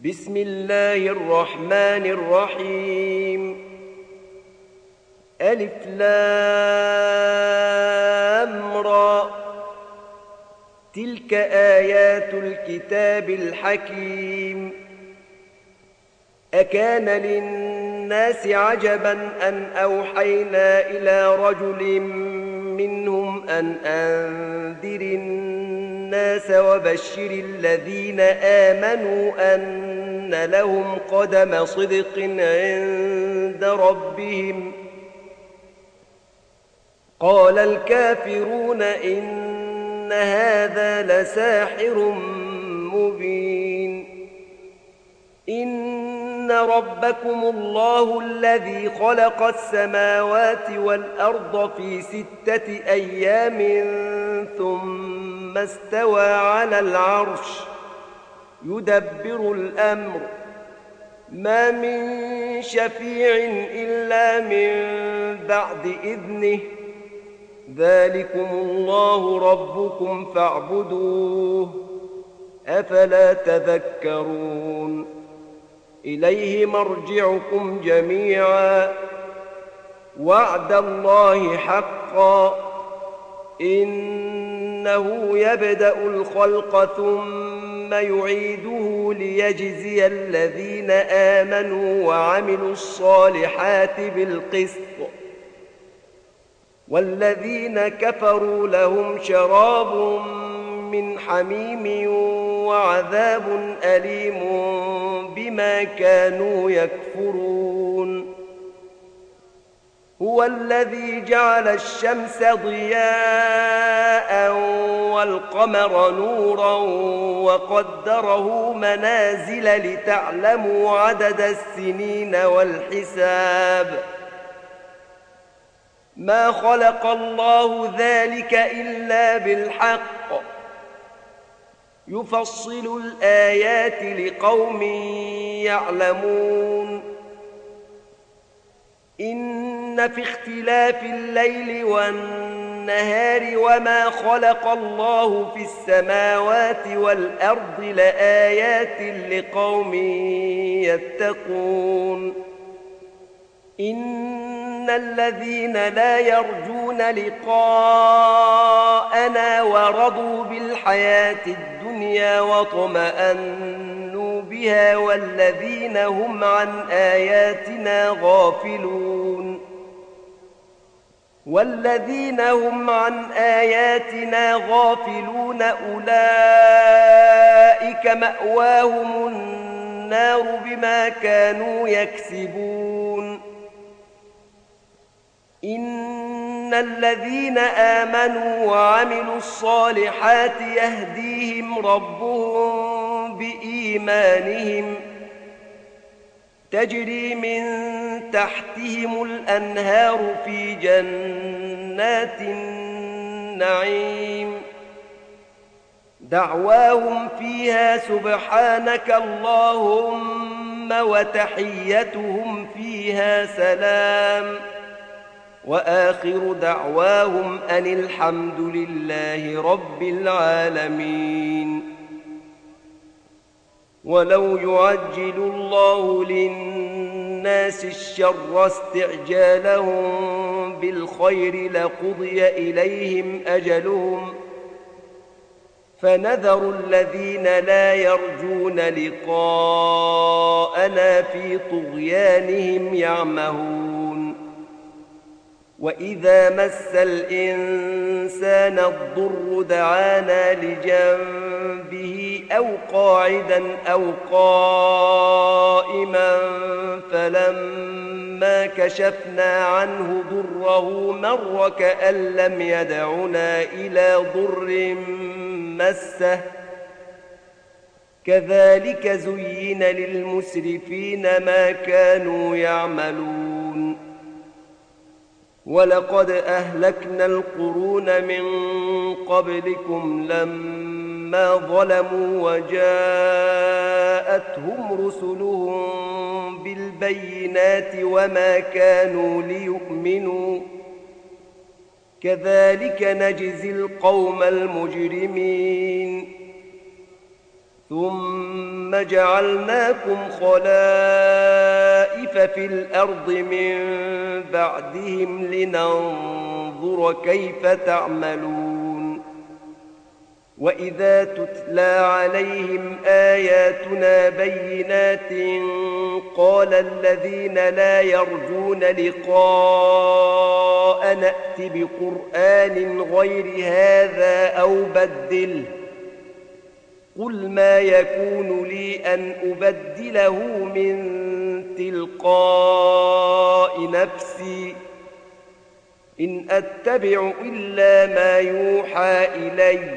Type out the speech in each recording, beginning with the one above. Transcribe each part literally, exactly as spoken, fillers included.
بسم الله الرحمن الرحيم. ألف لام را، تلك آيات الكتاب الحكيم. أكان للناس عجبا أن أوحينا إلى رجل منهم أن أنذر الناس وبشر الذين آمنوا أن لهم قدم صدق عند ربهم. قال الكافرون إن هذا لساحر مبين. إن ربكم الله الذي خلق السماوات والأرض في ستة أيام ثم استوى على العرش يدبر الأمر، ما من شفيع إلا من بعد إذنه، ذلكم الله ربكم فاعبدوه، أفلا تذكرون. إليه مرجعكم جميعا، وعد الله حقا، إنه يبدأ الخلق ثم يعيده ليجزي الذين آمنوا وعملوا الصالحات بالقسط، والذين كفروا لهم شراب من حميم وعذاب أليم بما كانوا يكفرون. هو الذي جعل الشمس ضياء والقمر نورا وقدره منازل لتعلموا عدد السنين والحساب، ما خلق الله ذلك إلا بالحق، يفصل الآيات لقوم يعلمون. إن في اختلاف الليل والنهار وما خلق الله في السماوات والأرض لآيات لقوم يتقون. إن الذين لا يرجون لقاءنا ورضوا بالحياة الدنيا واطمأنوا بها والذين هم عن آياتنا غافلون والذين هم عن آياتنا غافلون أولئك مأواهم النار بما كانوا يكسبون. إن الذين آمنوا وعملوا الصالحات يهديهم ربهم بإيمانهم، تجري من تحتهم الأنهار في جنات النعيم، دعواهم فيها سبحانك اللهم وتحيتهم فيها سلام، وآخر دعواهم أن الحمد لله رب العالمين. ولو يعجل الله للناس الشر استعجالهم بالخير لقضي إليهم أجلهم، فنذر الذين لا يرجون لقاءنا في طغيانهم يعمهون. وإذا مس الإنسان الضر دعانا لجنبه أو قاعدا أو قائما فلما كشفنا عنه ضره مر كأن لم يدعنا إلى ضر مسه، كذلك زين للمسرفين ما كانوا يعملون. ولقد أهلكنا القرون من قبلكم لما ظلموا وجاءتهم رسلهم بالبينات وما كانوا ليؤمنوا، كذلك نجزي القوم المجرمين. ثم جعلناكم خلائف في الأرض من بعدهم لننظر كيف تعملون وإذا تتلى عليهم آياتنا بينات قال الذين لا يرجون لقاء نأت بقرآن غير هذا أو بدله قل ما يكون لي أن أبدله من تلقاء نفسي إن أتبع إلا ما يوحى إلي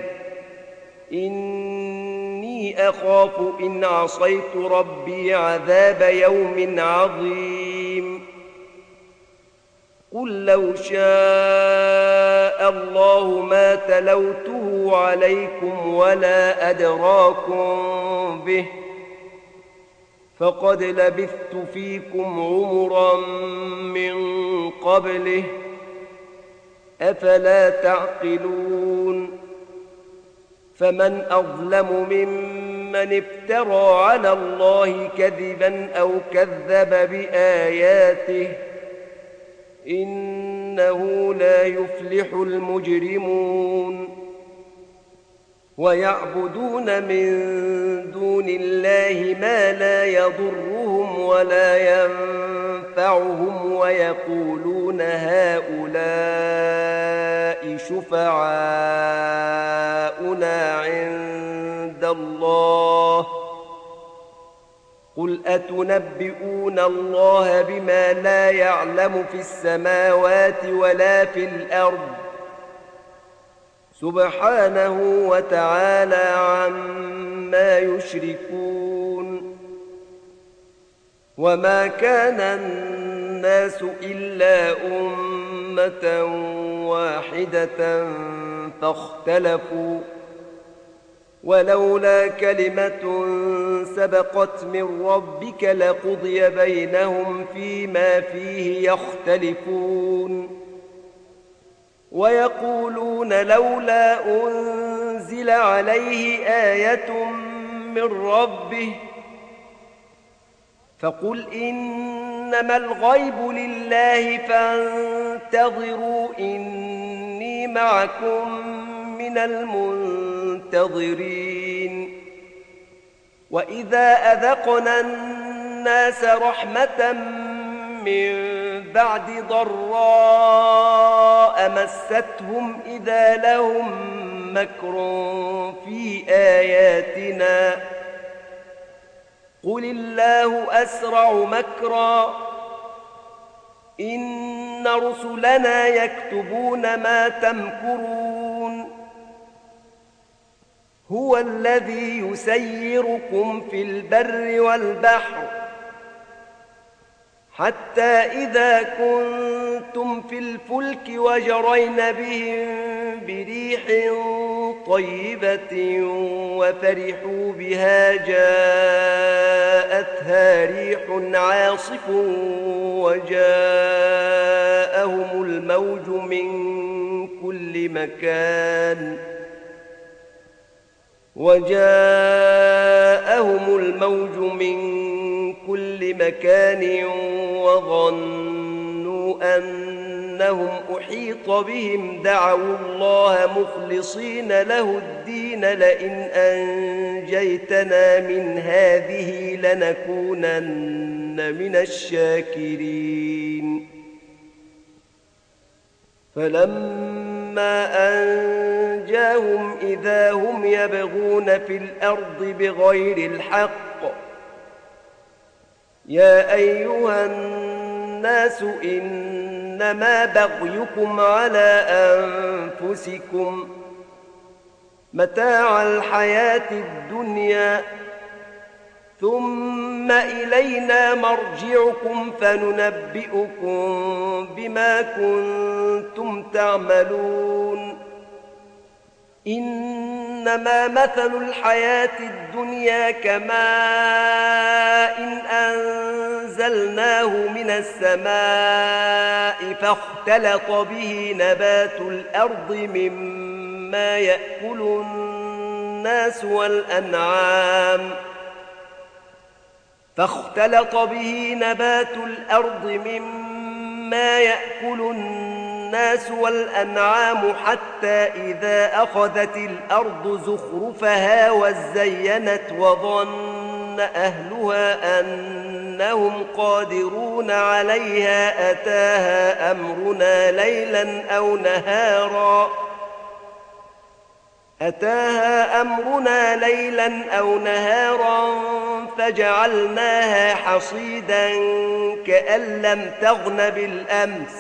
إني أخاف إن عصيت ربي عذاب يوم عظيم قل لو شاء الله ما تلوته عليكم ولا أدراكم به فقد لبثت فيكم عمرا من قبله أفلا تعقلون فمن أظلم ممن افترى على الله كذبا أو كذب بآياته إنه لا يفلح المجرمون ويعبدون من دون الله ما لا يضرهم ولا ينفعهم ويقولون هؤلاء شفعاؤنا عند الله قل أتنبئون الله بما لا يعلم في السماوات ولا في الأرض سبحانه وتعالى عما يشركون وما كان الناس إلا أمة واحدة فاختلفوا ولولا كلمة سبقت من ربك لقضي بينهم فيما فيه يختلفون ويقولون لولا أنزل عليه آية من ربه فقل إنما الغيب لله فانتظروا إني معكم من المنتظرين وإذا أذقنا الناس رحمة من بعد ضراء مستهم إذا لهم مكر في آياتنا قل الله أسرع مكرا إن رسلنا يكتبون ما تمكرون هو الذي يسيركم في البر والبحر حتى إذا كنتم في الفلك وجرين بهم بريح طيبة وفرحوا بها جاءتها ريح عاصف وجاءهم الموج من كل مكان وجاءهم الموج من كل مكان وظنوا أنهم أحيط بهم دعوا الله مخلصين له الدين لئن أنجيتنا من هذه لنكونن من الشاكرين فلما أنجاهم إذا هم يبغون في الأرض بغير الحق يا أيها الناس إنما بغيكم على أنفسكم متاع الحياة الدنيا ثم إلينا مرجعكم فننبئكم بما كنتم تعملون إنما مثل الحياة الدنيا كماء إن أنزلناه من السماء فاختلط به نبات الأرض مما يأكل الناس والأنعام فاختلط به نبات الأرض مما يأكل الناس والأنعام حتى إذا أخذت الأرض زخرفها وزينت وظن أهلها أنهم قادرون عليها أتاها أمرنا ليلا أو نهارا أتاها أمرنا ليلا أو نهارا فجعلناها حصيدا كأن لم تغن بالأمس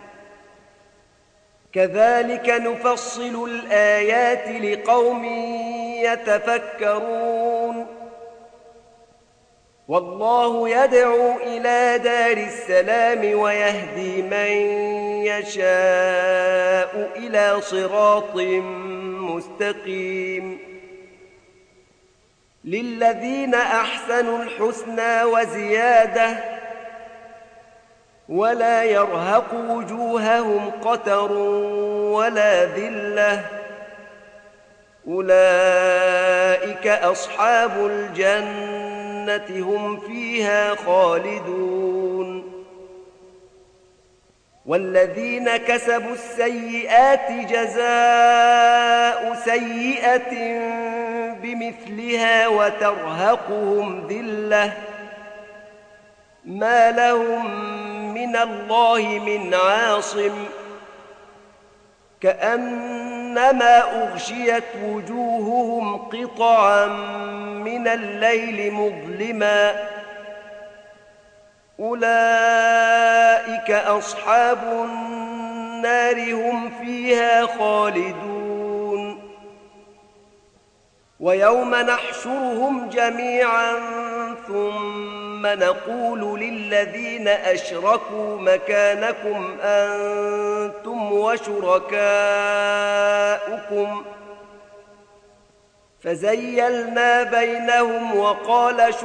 كذلك نفصل الآيات لقوم يتفكرون والله يدعو إلى دار السلام ويهدي من يشاء إلى صراط مستقيم للذين أحسنوا الحسنى وزيادة ولا يرهق وجوههم قتر ولا ذلة أولئك أصحاب الجنة هم فيها خالدون والذين كسبوا السيئات جزاء سيئة بمثلها وترهقهم ذلة ما لهم من الله من عاصم كأنما أغشيت وجوههم قطعا من الليل مظلما أولئك أصحاب النار هم فيها خالدون ويوم نحشرهم جميعا ثم نقول للذين أشركوا مكانكم أنتم وشركاؤكم فزيلنا بينهم وقال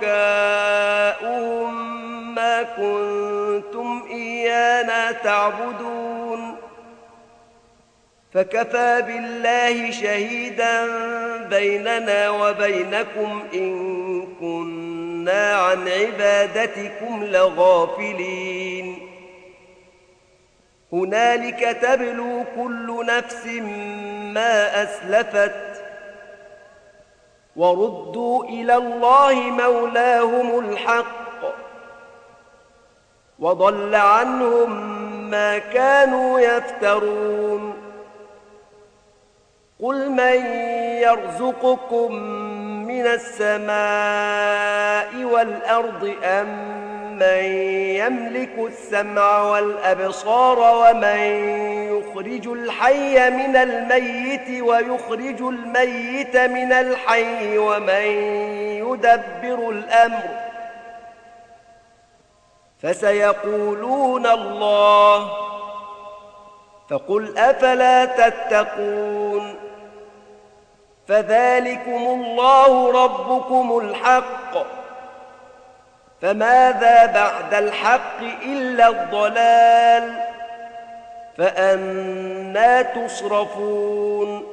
شركاؤهم ما كنتم إيانا تعبدون فكفى بالله شهيدا بيننا وبينكم إن كنا عن عبادتكم لغافلين هنالك تبلو كل نفس ما أسلفت وردوا إلى الله مولاهم الحق وضل عنهم ما كانوا يفترون قل من يرزقكم من السماء والأرض أم من يملك السمع والأبصار ومن يخرج الحي من الميت ويخرج الميت من الحي ومن يدبر الأمر فسيقولون الله فقل أفلا تتقون فذلكم الله ربكم الحق فماذا بعد الحق إلا الضلال فأنى تصرفون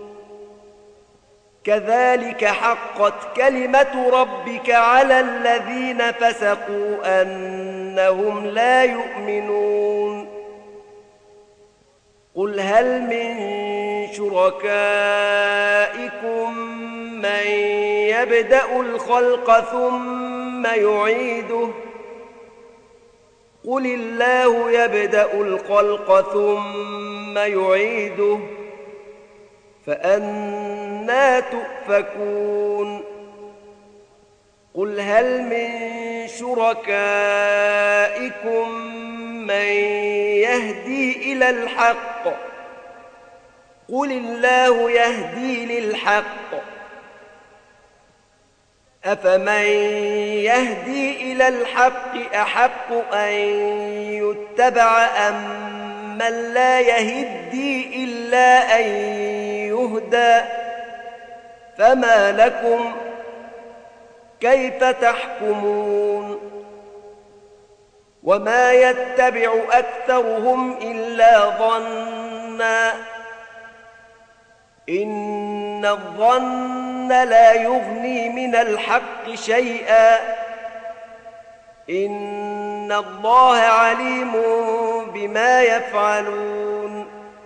كذلك حقت كلمة ربك على الذين فسقوا أنهم لا يؤمنون قل هل من شركائكم من يبدأ الخلق ثم يعيده قل الله يبدأ الخلق ثم يعيده فأنى تؤفكون قل هل من شركائكم من يهدي إلى الحق قل الله يهدي للحق أفمن يهدي إلى الحق أحق أن يتبع أم من لا يهدي إلا أن يهدى فما لكم كيف تحكمون وما يتبع أكثرهم إلا ظنّا إن الظن لا يغني من الحق شيئا إن الله عليم بما يفعلون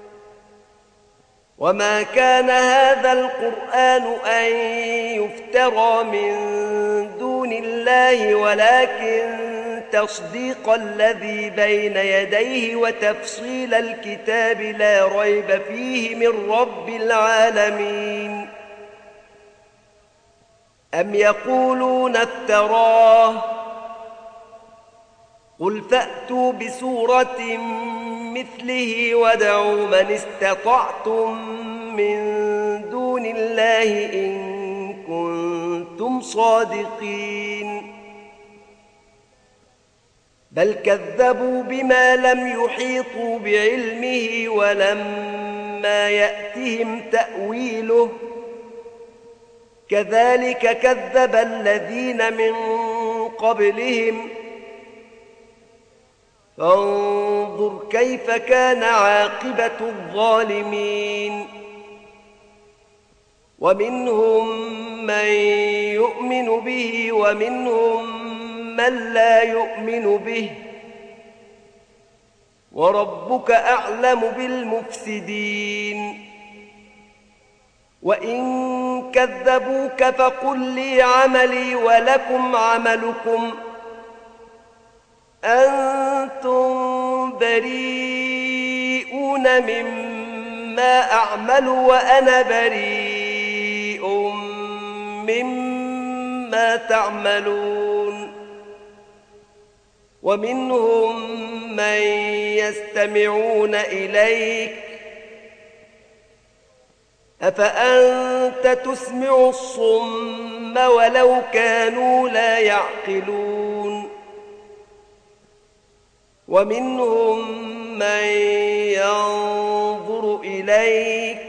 وما كان هذا القرآن أن يفترى من دون الله ولكن تصديق الذي بين يديه وتفصيل الكتاب لا ريب فيه من رب العالمين أم يقولون افتراه قل فأتوا بسورة مثله وادعوا من استطعتم من دون الله إن كنتم صادقين بل كذبوا بما لم يحيطوا بعلمه ولما يأتهم تأويله كذلك كذب الذين من قبلهم فانظر كيف كان عاقبة الظالمين ومنهم من يؤمن به ومنهم من لا يؤمن به وربك أعلم بالمفسدين وإن كذبوك فقل لي عملي ولكم عملكم أنتم بريئون مما أعمل وأنا بريء مما تعملون ومنهم من يستمعون إليك أفأنت تسمع الصم ولو كانوا لا يعقلون ومنهم من ينظر إليك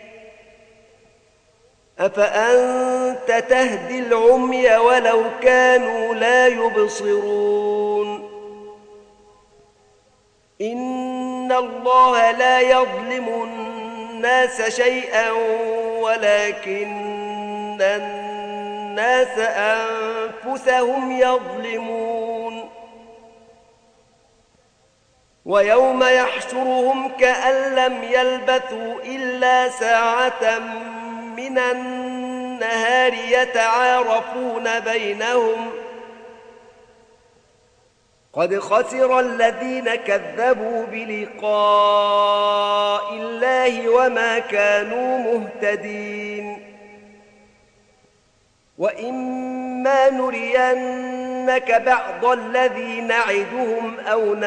أفأنت تهدي العمي ولو كانوا لا يبصرون إن الله لا يظلم الناس شيئا ولكن الناس أنفسهم يظلمون ويوم يحشرهم كأن لم يلبثوا إلا ساعة من النهار يتعارفون بينهم قد خسر الذين كذبوا بلقاء الله وما كانوا مهتدين وإما نرينك بعض الذي نعدهم أو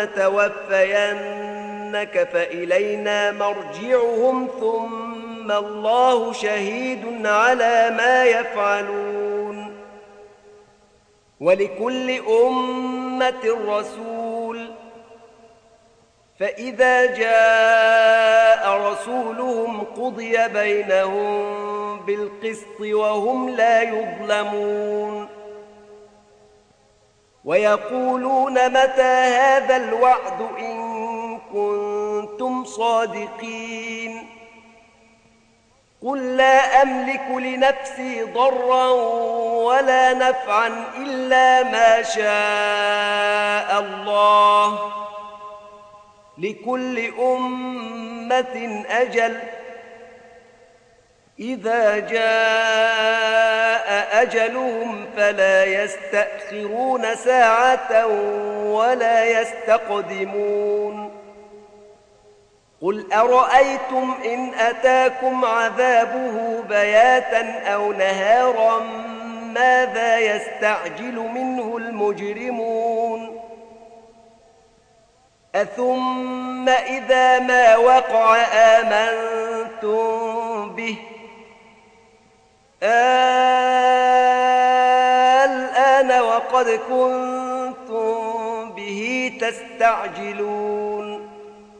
نتوفينك فإلينا مرجعهم ثم الله شهيد على ما يفعلون ولكل أمة رسول فإذا جاء رسولهم قضي بينهم بالقسط وهم لا يظلمون ويقولون متى هذا الوعد إن كنتم صادقين قل لا أملك لنفسي ضرا ولا نفعا إلا ما شاء الله لكل أمة أجل إذا جاء أجلهم فلا يستأخرون ساعة ولا يستقدمون قل أرأيتم إن أتاكم عذابه بياتا أو نهارا ماذا يستعجل منه المجرمون أثم إذا ما وقع آمنتم به الآن وقد كنتم به تستعجلون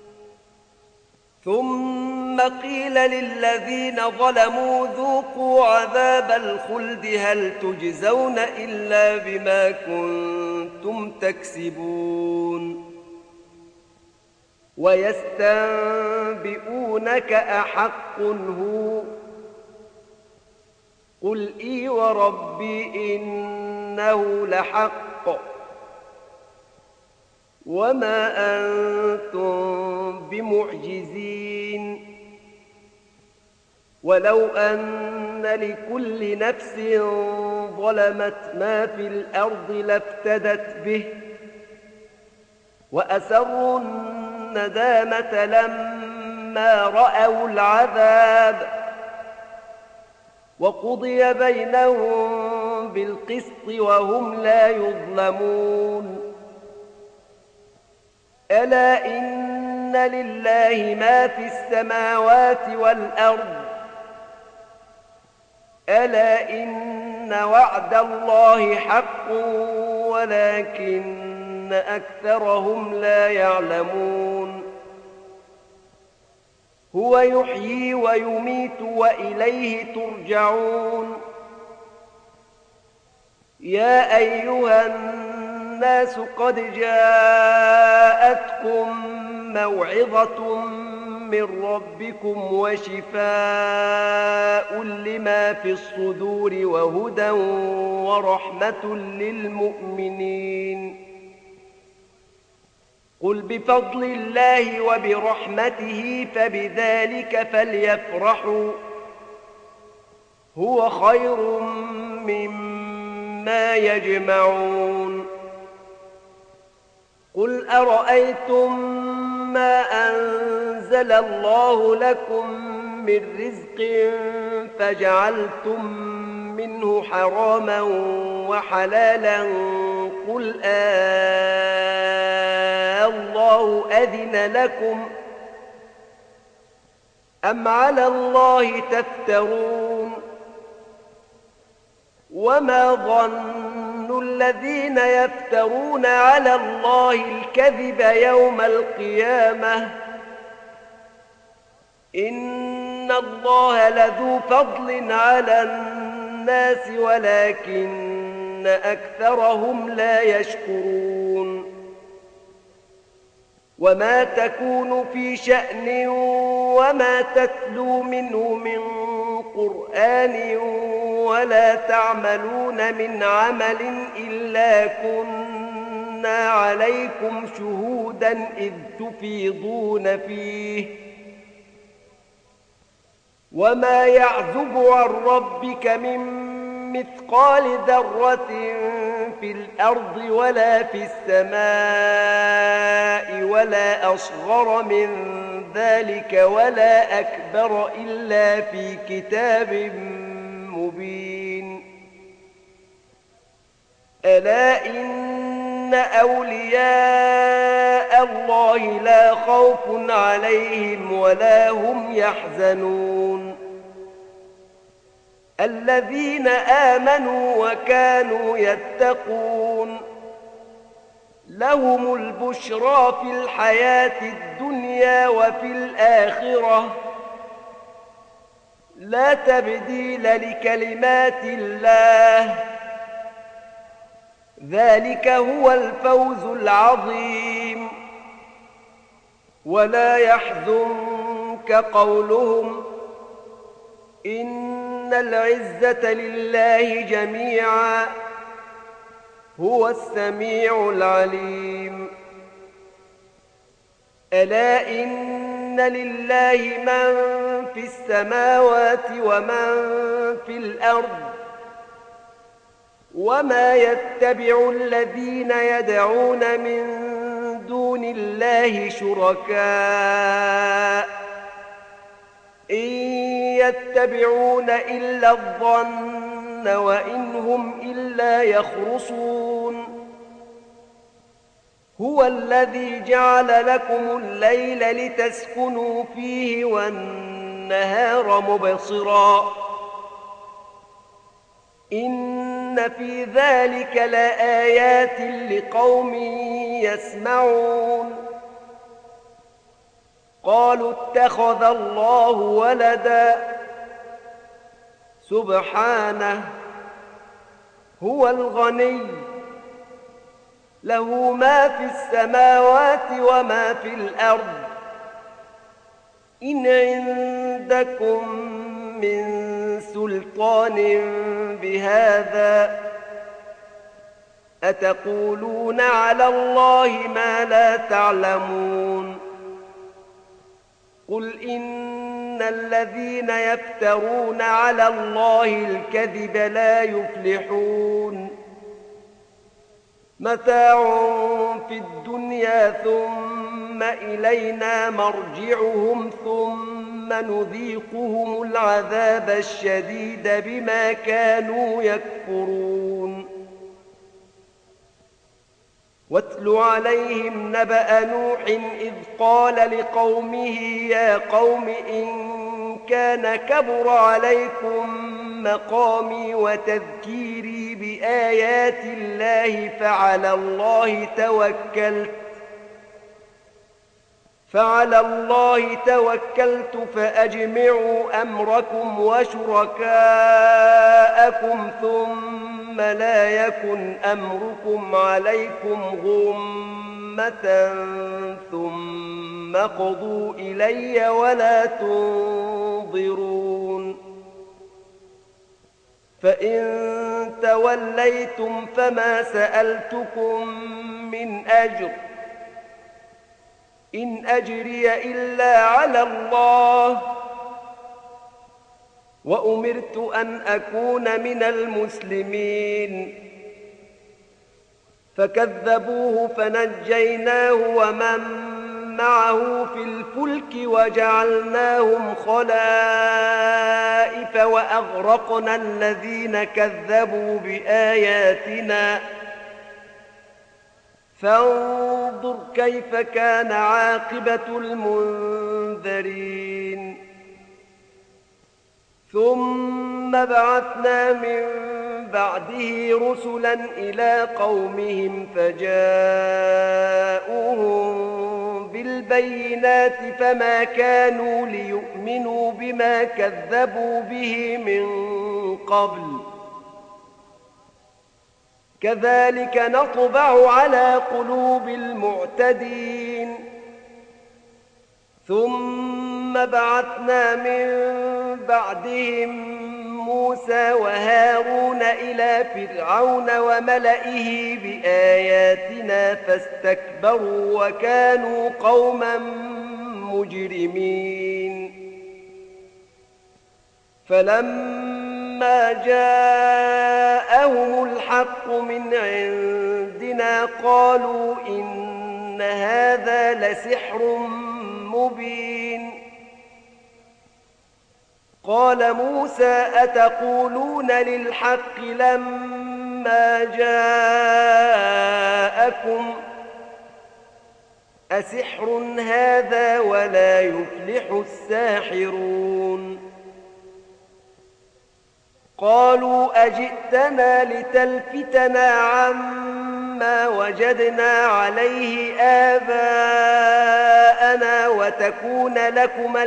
ثم قيل للذين ظلموا ذوقوا عذاب الخلد هل تجزون إلا بما كنتم تكسبون ويستنبئونك أحق هو قل إي وربي إنه لحق وما أنتم بمعجزين. ولو أن لكل نفس ظلمت ما في الأرض لافتدت به وأسروا الندامة لما رأوا العذاب وقضي بينهم بالقسط وهم لا يظلمون. ألا إن لله ما في السماوات والأرض ألا إن وعد الله حق ولكن أكثرهم لا يعلمون. هو يحيي ويميت وإليه ترجعون. يا أيها الناس قد جاءتكم موعظة من ربكم وشفاء لما في الصدور وهدى ورحمة للمؤمنين. قل بفضل الله وبرحمته فبذلك فليفرحوا هو خير مما يجمعون. قل أرأيتم ما أنزل الله لكم من رزق فجعلتم منه حراما وحلالا قل آه الله أذن لكم أم على الله تفترون. وما ظن الذين يفترون على الله الكذب يوم القيامة إن الله لذو فضل على الناس ولكن أكثرهم لا يشكرون. وما تكون في شأن وما تتلو منه من قرآن ولا تعملون من عمل إلا كنا عليكم شهودا إذ تفيضون فيه وما يعزب عن ربك من مثقال ذرة في الأرض ولا في السماء ولا أصغر من ذلك ولا أكبر إلا في كتاب مبين. ألا إن أولياء الله لا خوف عليهم ولا هم يحزنون الذين آمنوا وكانوا يتقون لهم البشرى في الحياة الدنيا وفي الآخرة لا تبديل لكلمات الله ذلك هو الفوز العظيم. ولا يحزنك قولهم إن العزة لله جميعا هو السميع العليم. ألا إن لله من في السماوات ومن في الأرض وما يتبع الذين يدعون من دون الله شركاء إن يتبعون إلا الظن وإن هم إلا يخرصون. هو الذي جعل لكم الليل لتسكنوا فيه والنهار مبصرا إن في ذلك لآيات لقوم يسمعون. قالوا اتخذ الله ولدا سبحانه هو الغني له ما في السماوات وما في الأرض إن عندكم من سلطان بهذا أتقولون على الله ما لا تعلمون قل إن الذين يفترون على الله الكذب لا يفلحون متاع في الدنيا ثم إلينا مرجعهم ثم نذيقهم العذاب الشديد بما كانوا يكفرون واتل عليهم نبأ نوح إذ قال لقومه يا قوم إن كان كبر عليكم مقامي وتذكيري بآيات الله فعلى الله توكلت فعلى الله توكلت فأجمعوا أمركم وشركاءكم ثم لا يكن أمركم عليكم غمة ثم قضوا إلي ولا تنظرون فإن توليتم فما سألتكم من أجر إن أجري إلا على الله وأمرت أن أكون من المسلمين فكذبوه فنجيناه ومن معه في الفلك وجعلناهم خلائف وأغرقنا الذين كذبوا بآياتنا فانظر كيف كان عاقبة المنذرين ثم بعثنا من بعده رسلا إلى قومهم فجاءوهم بالبينات فما كانوا ليؤمنوا بما كذبوا به من قبل كذلك نطبع على قلوب المعتدين ثم بعثنا من بعدهم موسى وهارون إلى فرعون وملئه بآياتنا فاستكبروا وكانوا قوما مجرمين فلما جاءهم الحق من عندنا قالوا إن هذا لسحر مبين قال موسى أتقولون للحق لما جاءكم أسحر هذا ولا يفلح الساحرون قالوا أجئتنا لتلفتنا عما وجدنا عليه آباءنا وتكون لكما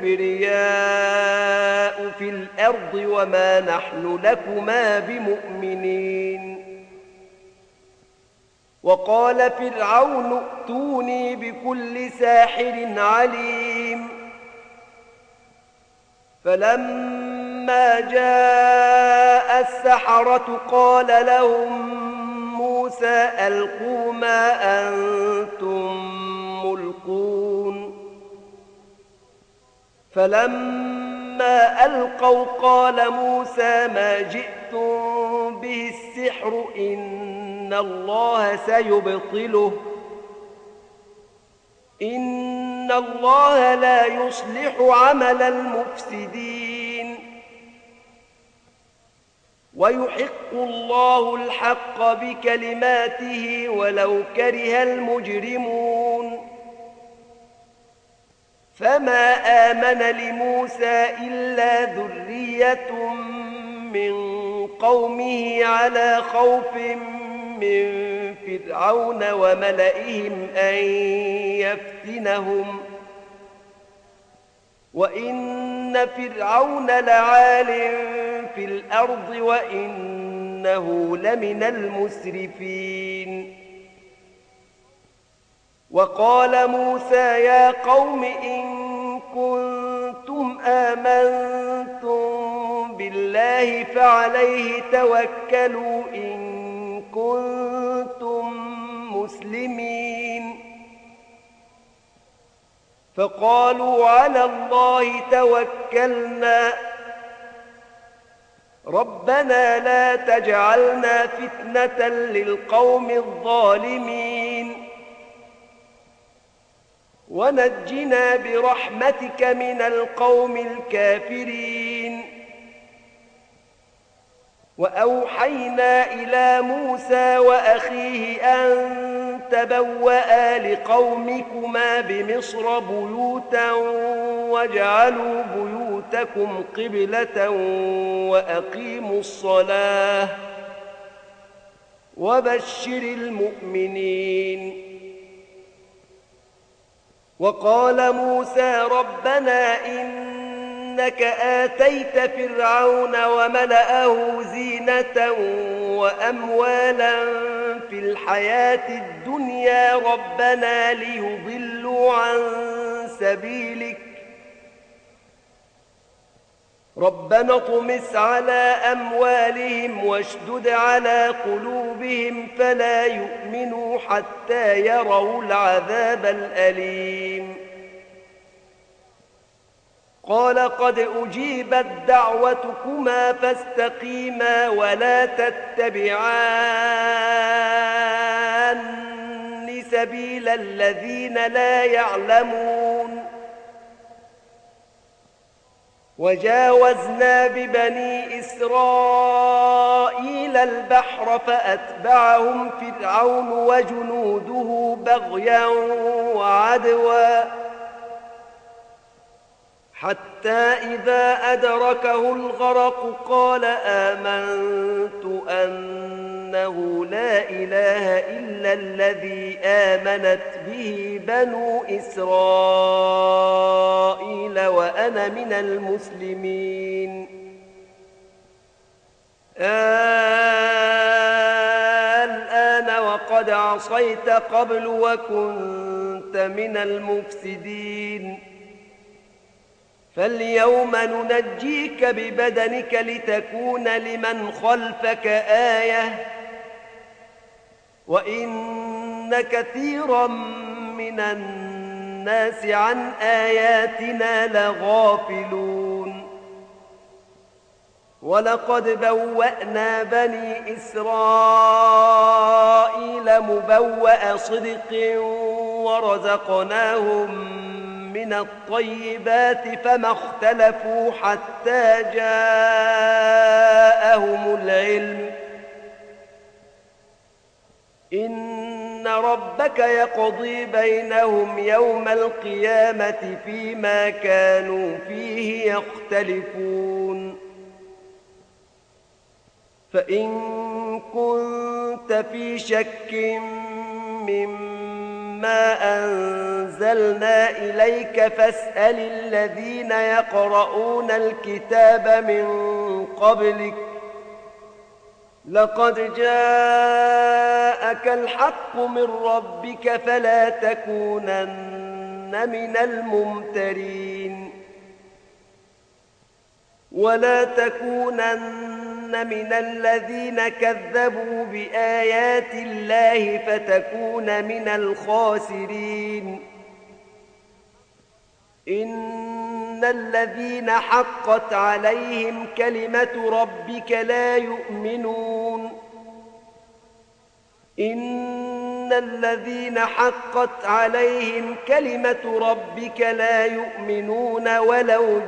الكبرياء في الأرض وما نحن لكما بمؤمنين وقال فرعون ائتوني بكل ساحر عليم فلما جاء السحرة قال لهم موسى ألقوا ما أنتم ملقون فلما ألقوا قال موسى ما جئتم به السحر إن الله سيبطله إن الله لا يصلح عمل المفسدين ويحق الله الحق بكلماته ولو كره المجرمون فما آمن لموسى إلا ذرية من قومه على خوف من فرعون وملئهم أن يفتنهم وإن فرعون لعال في الأرض وإنه لمن المسرفين وقال موسى يا قوم إن كنتم آمنتم بالله فعليه توكلوا إن كنتم مسلمين فقالوا على الله توكلنا ربنا لا تجعلنا فتنة للقوم الظالمين ونجنا برحمتك من القوم الكافرين وأوحينا إلى موسى وأخيه أن تبوأ لقومكما بمصر بيوتا واجعلوا بيوتكم قبلة وأقيموا الصلاة وبشر المؤمنين وقال موسى ربنا إنك آتيت فرعون وملأه زينة وأموالا في الحياة الدنيا ربنا ليضلوا عن سبيلك ربنا اطمس على أموالهم واشدد على قلوبهم فلا يؤمنوا حتى يروا العذاب الأليم قال قد أجيبت دعوتكما فاستقيما ولا تتبعان سبيل الذين لا يعلمون وجاوزنا ببني إسرائيل البحر فأتبعهم فرعون وجنوده بغيا وعدوا حتى إذا أدركه الغرق قال آمنت أنه لا إله إلا الذي آمنت به بنو إسرائيل وأنا من المسلمين الآن وقد عصيت قبل وكنت من المفسدين فاليوم ننجيك ببدنك لتكون لمن خلفك آية وإن كثيرا من الناس عن آياتنا لغافلون ولقد بوأنا بني إسرائيل مبوأ صدق ورزقناهم من الطيبات فما اختلفوا حتى جاءهم العلم إن ربك يقضي بينهم يوم القيامة فيما كانوا فيه يختلفون فإن كنت في شك مما ما أنزلنا إليك فاسأل الذين يقرؤون الكتاب من قبلك لقد جاءك الحق من ربك فلا تكونن من الممترين ولا تكونن من الذين كذبوا بآيات الله فتكون من الخاسرين إن الذين حقت عليهم كلمة ربك لا يؤمنون إن الذين حقت عليهم كلمة ربك لا يؤمنون ولو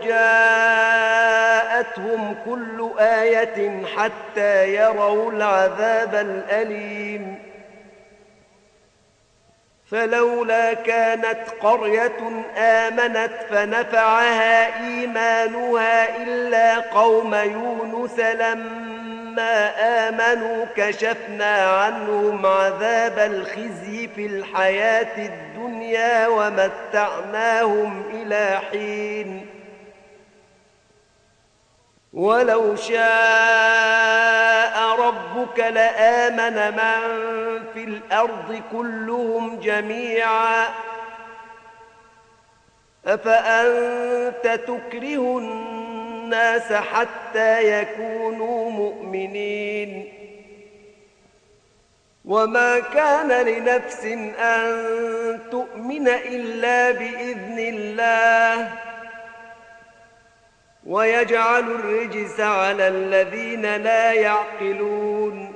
جاءتهم كل آية حتى يروا العذاب الأليم فلولا كانت قرية آمنت فنفعها إيمانها إلا قوم يونس لما آمنوا كشفنا عنهم عذاب الخزي في الحياة الدنيا ومتعناهم إلى حين ولو شاء ربك لآمن من في الأرض كلهم جميعا أفأنت تكره الناس الناس حتى يكونوا مؤمنين. وما كان لنفس أن تؤمن إلا بإذن الله ويجعل الرجس على الذين لا يعقلون.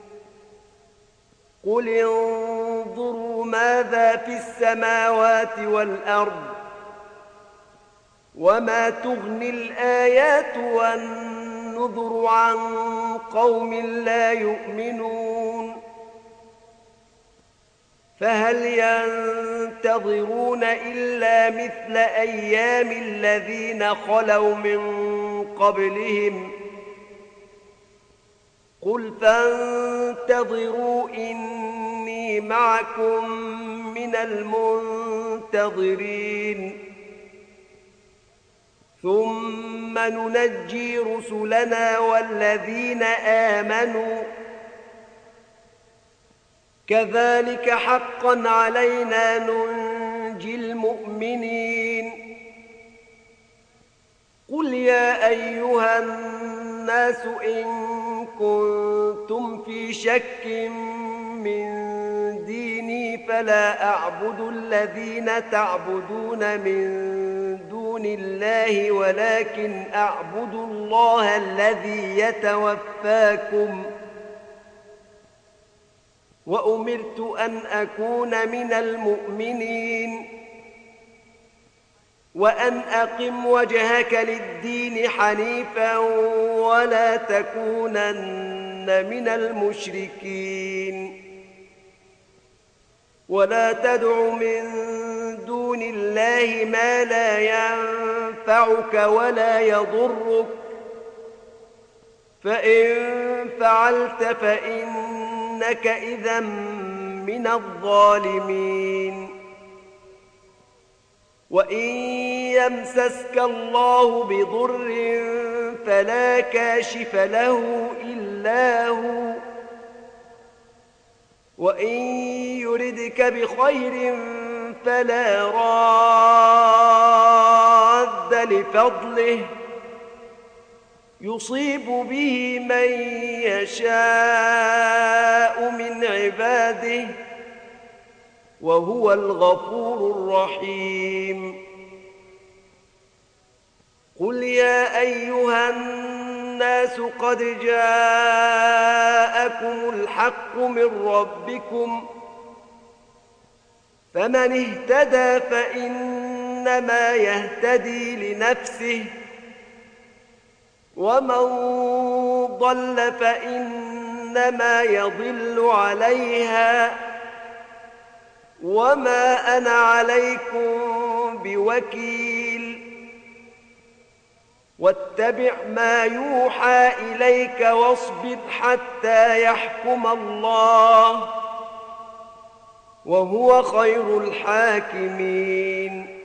قل انظروا ماذا في السماوات والأرض وما تغني الآيات والنذر عن قوم لا يؤمنون. فهل ينتظرون إلا مثل أيام الذين خلوا من قبلهم؟ قل فانتظروا إني معكم من المنتظرين. ثم ننجي رسلنا والذين آمنوا كذلك حقا علينا ننجي المؤمنين. قل يا أيها الناس إن كنتم في شك من ديني فلا أعبد الذين تعبدون من دون الله ولكن أعبد الله الذي يتوفاكم وأمرت أن أكون من المؤمنين وأن أقم وجهك للدين حنيفا ولا تكونن من المشركين. ولا تدع من دون الله ما لا ينفعك ولا يضرك فإن فعلت فإنك إذا من الظالمين. وإن يمسسك الله بضر فلا كاشف له إلا هو وإن يردك بخير فلا راد لفضله يصيب به من يشاء من عباده وهو الغفور الرحيم. قل يا أيها الناس قد جاءكم الحق من ربكم فمن اهتدى فإنما يهتدي لنفسه ومن ضل فإنما يضل عليها وما أنا عليكم بوكيل. واتبع ما يوحى إليك واصبر حتى يحكم الله وهو خير الحاكمين.